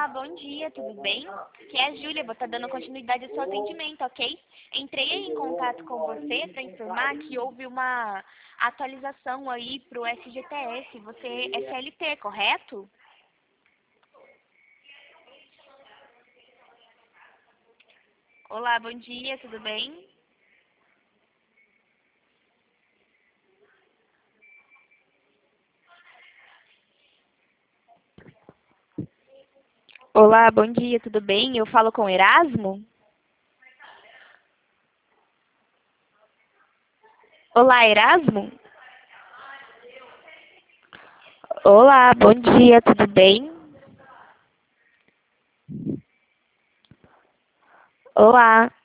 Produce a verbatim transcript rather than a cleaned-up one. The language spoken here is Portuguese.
Olá, bom dia, tudo bem? Aqui é a Júlia, vou estar dando continuidade ao seu atendimento, ok? Entrei aí em contato com você para informar que houve uma atualização aí para o F G T S. Você é C L T, correto? Olá, bom dia, tudo bem? Olá, bom dia, tudo bem? Eu falo com Erasmo? Olá, Erasmo? Olá, bom dia, tudo bem? Olá.